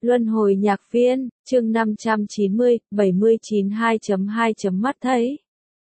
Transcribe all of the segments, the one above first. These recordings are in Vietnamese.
Luân hồi nhạc viên, chương 590, 79 2.2. Mắt thấy.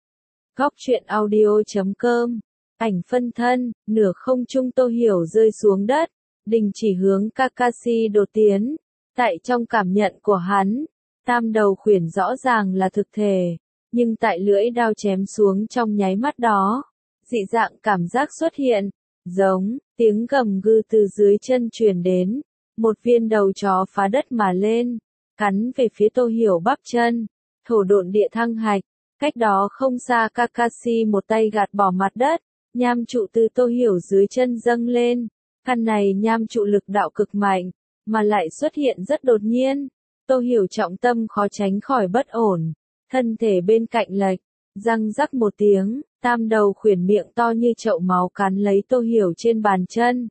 Góc truyện audio.com. Ảnh phân thân, nửa không trung Tô Hiểu rơi xuống đất, đình chỉ hướng Kakashi đột tiến. Tại trong cảm nhận của hắn, tam đầu khuyển rõ ràng là thực thể, nhưng tại lưỡi đao chém xuống trong nháy mắt đó, dị dạng cảm giác xuất hiện, giống tiếng gầm gừ từ dưới chân truyền đến. Một viên đầu chó phá đất mà lên, cắn về phía Tô Hiểu bắp chân, thổ độn địa thăng hạch. Cách đó không xa Kakashi một tay gạt bỏ mặt đất, nham trụ từ Tô Hiểu dưới chân dâng lên. Căn này nham trụ lực đạo cực mạnh, mà lại xuất hiện rất đột nhiên. Tô Hiểu trọng tâm khó tránh khỏi bất ổn, thân thể bên cạnh lệch, răng rắc một tiếng, tam đầu khuyển miệng to như chậu máu cắn lấy Tô Hiểu trên bàn chân.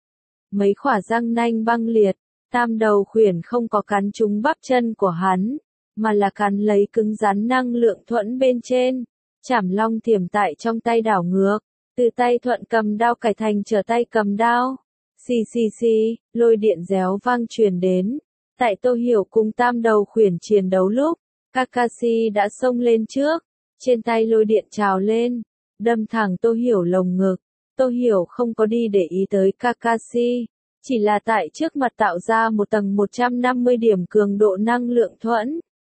Mấy khỏa răng nanh băng liệt, tam đầu khuyển không có cắn trúng bắp chân của hắn, mà là cắn lấy cứng rắn năng lượng thuẫn bên trên. Chảm long thiểm tại trong tay đảo ngược, từ tay thuận cầm đao cải thành trở tay cầm đao. Xì xì xì, lôi điện réo vang truyền đến. Tại Tô Hiểu cùng tam đầu khuyển chiến đấu lúc, Kakashi đã xông lên trước, trên tay lôi điện trào lên, đâm thẳng Tô Hiểu lồng ngực. Tô Hiểu không có đi để ý tới Kakashi, chỉ là tại trước mặt tạo ra một tầng 150 điểm cường độ năng lượng thuẫn.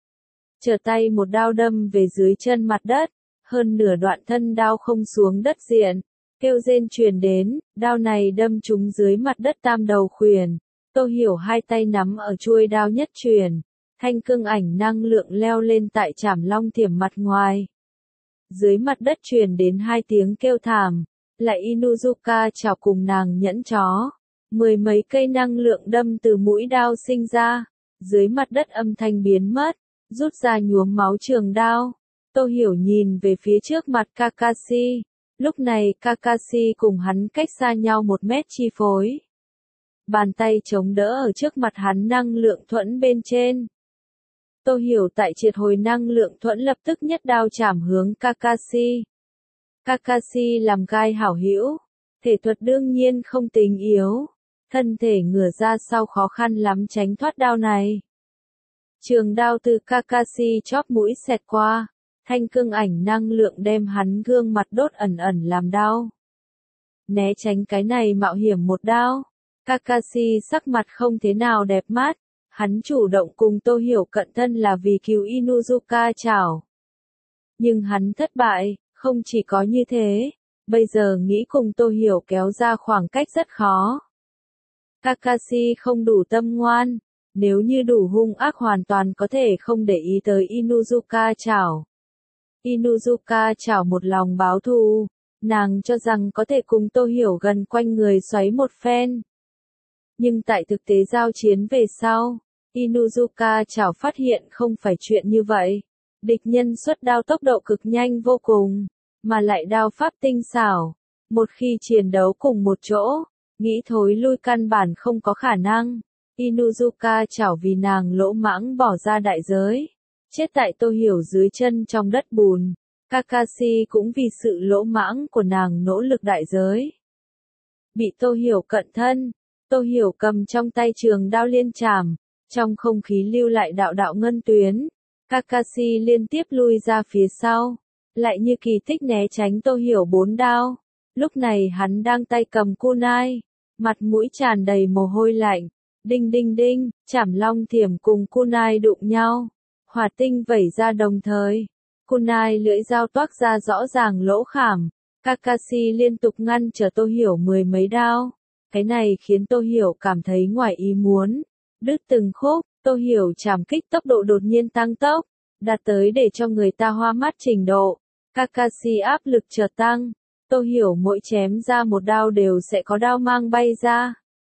Trở tay một đao đâm về dưới chân mặt đất, hơn nửa đoạn thân đao không xuống đất diện, kêu rên truyền đến, đao này đâm trúng dưới mặt đất tam đầu khuyển. Tô Hiểu hai tay nắm ở chuôi đao nhất truyền, thanh cương ảnh năng lượng leo lên tại chảm long thiểm mặt ngoài. Dưới mặt đất truyền đến hai tiếng kêu thảm. Lại Inuzuka chào cùng nàng nhẫn chó. Mười mấy cây năng lượng đâm từ mũi đao sinh ra. Dưới mặt đất âm thanh biến mất, rút ra nhuốm máu trường đao. Tô Hiểu nhìn về phía trước mặt Kakashi. Lúc này Kakashi cùng hắn cách xa nhau 1 mét chi phối. Bàn tay chống đỡ ở trước mặt hắn năng lượng thuẫn bên trên. Tô Hiểu tại triệt hồi năng lượng thuẫn lập tức nhất đao chảm hướng Kakashi. Kakashi làm gai hảo hữu, thể thuật đương nhiên không tính yếu, thân thể ngửa ra sau khó khăn lắm tránh thoát đao này. Trường đao từ Kakashi chóp mũi xẹt qua, thanh cương ảnh năng lượng đem hắn gương mặt đốt ẩn ẩn làm đau. Né tránh cái này mạo hiểm một đao, Kakashi sắc mặt không thế nào đẹp mắt, hắn chủ động cùng Tô Hiểu cận thân là vì cứu Inuzuka chảo. Nhưng hắn thất bại. Không chỉ có như thế, bây giờ nghĩ cùng Tô Hiểu kéo ra khoảng cách rất khó. Kakashi không đủ tâm ngoan, nếu như đủ hung ác hoàn toàn có thể không để ý tới Inuzuka chảo. Inuzuka chảo một lòng báo thù, nàng cho rằng có thể cùng Tô Hiểu gần quanh người xoáy một phen. Nhưng tại thực tế giao chiến về sau, Inuzuka chảo phát hiện không phải chuyện như vậy. Địch nhân xuất đao tốc độ cực nhanh vô cùng, mà lại đao pháp tinh xảo. Một khi chiến đấu cùng một chỗ, nghĩ thối lui căn bản không có khả năng. Inuzuka chảo vì nàng lỗ mãng bỏ ra đại giới, chết tại Tô Hiểu dưới chân trong đất bùn. Kakashi cũng vì sự lỗ mãng của nàng nỗ lực đại giới. Bị Tô Hiểu cận thân, Tô Hiểu cầm trong tay trường đao liên chảm, trong không khí lưu lại đạo đạo ngân tuyến. Kakashi liên tiếp lui ra phía sau, lại như kỳ tích né tránh Tô Hiểu 4 đao. Lúc này hắn đang tay cầm kunai, mặt mũi tràn đầy mồ hôi lạnh. Đinh đinh đinh, chảm long thiểm cùng kunai đụng nhau. Hỏa tinh vẩy ra đồng thời. Kunai lưỡi dao toác ra rõ ràng lỗ khảm. Kakashi liên tục ngăn trở Tô Hiểu 10 mấy đao. Cái này khiến Tô Hiểu cảm thấy ngoài ý muốn. Đứt từng khúc. Tô Hiểu chảm kích tốc độ đột nhiên tăng tốc, đạt tới để cho người ta hoa mắt trình độ. Kakashi áp lực chợt tăng, Tô Hiểu mỗi chém ra một đao đều sẽ có đao mang bay ra.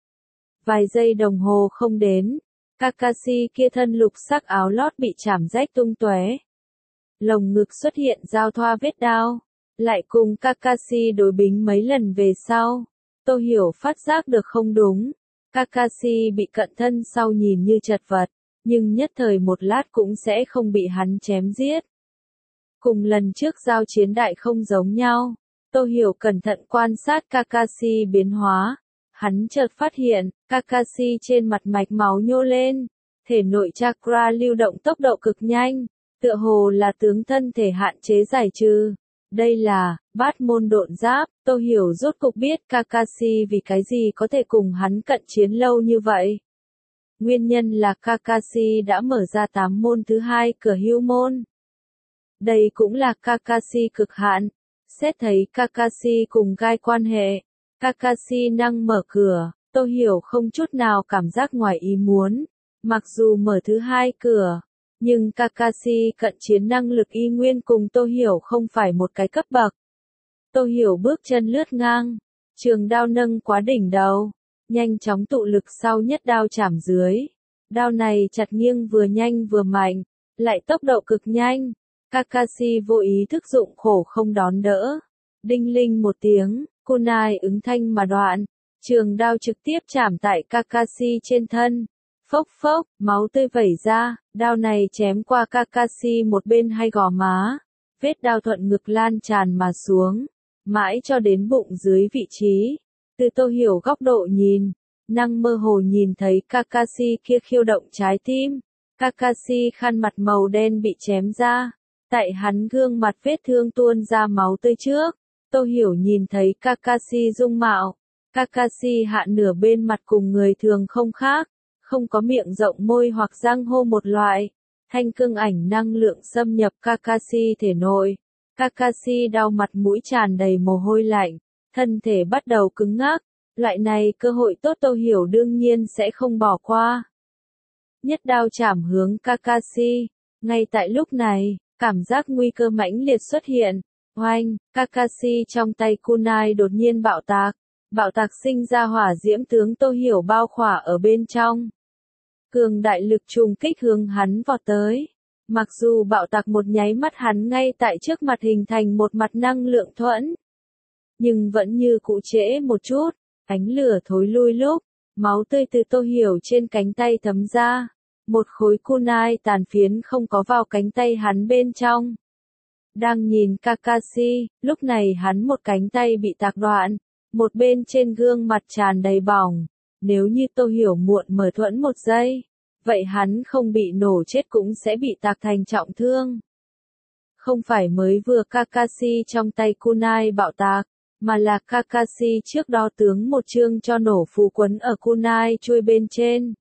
Vài giây đồng hồ không đến, Kakashi kia thân lục sắc áo lót bị chảm rách tung tóe. Lồng ngực xuất hiện giao thoa vết đao, lại cùng Kakashi đối bính mấy lần về sau. Tô Hiểu phát giác được không đúng. Kakashi bị cận thân sau nhìn như chật vật, nhưng nhất thời một lát cũng sẽ không bị hắn chém giết. Cùng lần trước giao chiến đại không giống nhau, Tô Hiểu cẩn thận quan sát Kakashi biến hóa. Hắn chợt phát hiện, Kakashi trên mặt mạch máu nhô lên, thể nội chakra lưu động tốc độ cực nhanh, tựa hồ là tướng thân thể hạn chế giải trừ. Đây là bát môn độn giáp. Tô Hiểu rốt cục biết Kakashi vì cái gì có thể cùng hắn cận chiến lâu như vậy. Nguyên nhân là Kakashi đã mở ra 8 môn thứ hai cửa hưu môn. Đây cũng là Kakashi cực hạn. Xét thấy Kakashi cùng gai quan hệ, Kakashi năng mở cửa, Tô Hiểu không chút nào cảm giác ngoài ý muốn. Mặc dù mở thứ hai cửa, nhưng Kakashi cận chiến năng lực y nguyên cùng Tô Hiểu không phải một cái cấp bậc. Tô Hiểu bước chân lướt ngang, trường đao nâng quá đỉnh đầu, nhanh chóng tụ lực sau nhất đao chảm dưới. Đao này chặt nghiêng vừa nhanh vừa mạnh, lại tốc độ cực nhanh. Kakashi vô ý thức dụng khổ không đón đỡ. Đinh linh một tiếng, kunai ứng thanh mà đoạn, trường đao trực tiếp chảm tại Kakashi trên thân. Phốc phốc, máu tươi vẩy ra, đao này chém qua Kakashi một bên hay gò má. Vết đao thuận ngực lan tràn mà xuống, mãi cho đến bụng dưới vị trí. Từ Tô Hiểu góc độ nhìn, năng mơ hồ nhìn thấy Kakashi kia khiêu động trái tim. Kakashi khăn mặt màu đen bị chém ra, tại hắn gương mặt vết thương tuôn ra máu tươi trước. Tô Hiểu nhìn thấy Kakashi dung mạo. Kakashi hạ nửa bên mặt cùng người thường không khác, không có miệng rộng môi hoặc răng hô một loại. Thanh cương ảnh năng lượng xâm nhập Kakashi thể nội. Kakashi đau mặt mũi tràn đầy mồ hôi lạnh, thân thể bắt đầu cứng ngắc. Loại này cơ hội tốt Tô Hiểu đương nhiên sẽ không bỏ qua. Nhất đao chảm hướng Kakashi. Ngay tại lúc này, cảm giác nguy cơ mãnh liệt xuất hiện. Oanh, Kakashi trong tay kunai đột nhiên bạo tạc. Bạo tạc sinh ra hỏa diễm tướng Tô Hiểu bao khỏa ở bên trong. Cường đại lực trùng kích hướng hắn vọt tới. Mặc dù bạo tạc một nháy mắt hắn ngay tại trước mặt hình thành một mặt năng lượng thuẫn, nhưng vẫn như cũ trễ một chút, ánh lửa thối lui lúc, máu tươi từ Tô Hiểu trên cánh tay thấm ra. Một khối kunai tàn phiến không có vào cánh tay hắn bên trong. Đang nhìn Kakashi, lúc này hắn một cánh tay bị tạc đoạn, một bên trên gương mặt tràn đầy bỏng. Nếu như Tô Hiểu muộn mở thuẫn một giây, vậy hắn không bị nổ chết cũng sẽ bị tạc thành trọng thương. Không phải mới vừa Kakashi trong tay kunai bạo tạc, mà là Kakashi trước đó tướng một chương cho nổ phù quấn ở kunai chui bên trên.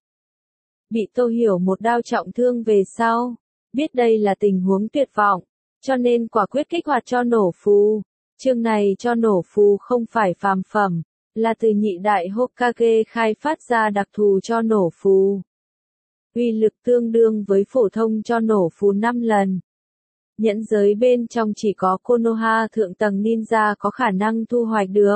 Bị Tô Hiểu một đao trọng thương về sau, biết đây là tình huống tuyệt vọng, cho nên quả quyết kích hoạt cho nổ phù. Chương này cho nổ phù không phải phàm phẩm, là từ nhị đại Hokage khai phát ra đặc thù cho nổ phù. Uy lực tương đương với phổ thông cho nổ phù 5 lần. Nhẫn giới bên trong chỉ có Konoha thượng tầng ninja có khả năng thu hoạch được.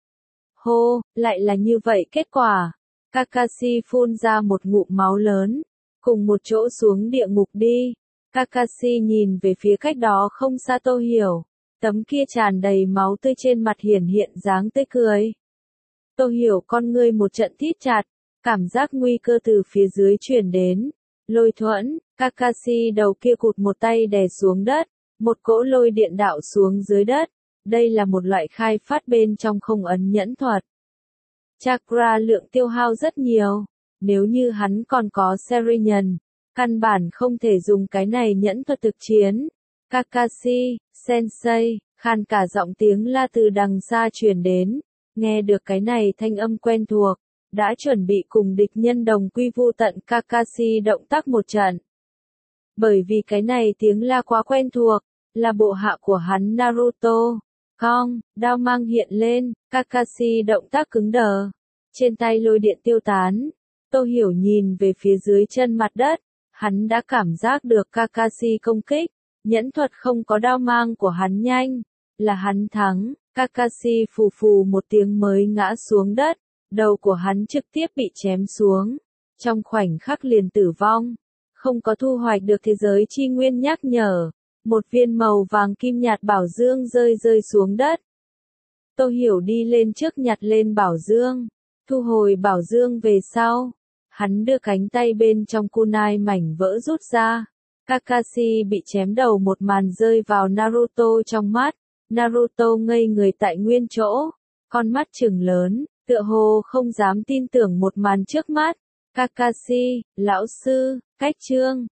Hô, lại là như vậy kết quả. Kakashi phun ra một ngụm máu lớn, cùng một chỗ xuống địa ngục đi. Kakashi nhìn về phía cách đó không xa Tô Hiểu, tấm kia tràn đầy máu tươi trên mặt hiển hiện dáng tươi cười. Tô Hiểu con ngươi một trận thít chặt, cảm giác nguy cơ từ phía dưới truyền đến. Lôi thuẫn, Kakashi đầu kia cụt một tay đè xuống đất, một cỗ lôi điện đạo xuống dưới đất. Đây là một loại khai phát bên trong không ấn nhẫn thuật. Chakra lượng tiêu hao rất nhiều, nếu như hắn còn có Serinhân, căn bản không thể dùng cái này nhẫn thuật thực chiến. Kakashi, Sensei, khan cả giọng tiếng la từ đằng xa truyền đến, nghe được cái này thanh âm quen thuộc, đã chuẩn bị cùng địch nhân đồng quy vu tận. Kakashi động tác một trận. Bởi vì cái này tiếng la quá quen thuộc, là bộ hạ của hắn Naruto. Cong, đao mang hiện lên, Kakashi động tác cứng đờ. Trên tay lôi điện tiêu tán. Tô Hiểu nhìn về phía dưới chân mặt đất, hắn đã cảm giác được Kakashi công kích. Nhẫn thuật không có đao mang của hắn nhanh, là hắn thắng. Kakashi phù phù một tiếng mới ngã xuống đất, đầu của hắn trực tiếp bị chém xuống. Trong khoảnh khắc liền tử vong, không có thu hoạch được thế giới chi nguyên nhắc nhở. Một viên màu vàng kim nhạt bảo dương rơi xuống đất. Tô Hiểu đi lên trước nhặt lên bảo dương, thu hồi bảo dương về sau. Hắn đưa cánh tay bên trong kunai mảnh vỡ rút ra. Kakashi bị chém đầu một màn rơi vào Naruto trong mắt. Naruto ngây người tại nguyên chỗ, con mắt trừng lớn, tựa hồ không dám tin tưởng một màn trước mắt. Kakashi, lão sư, cách chương.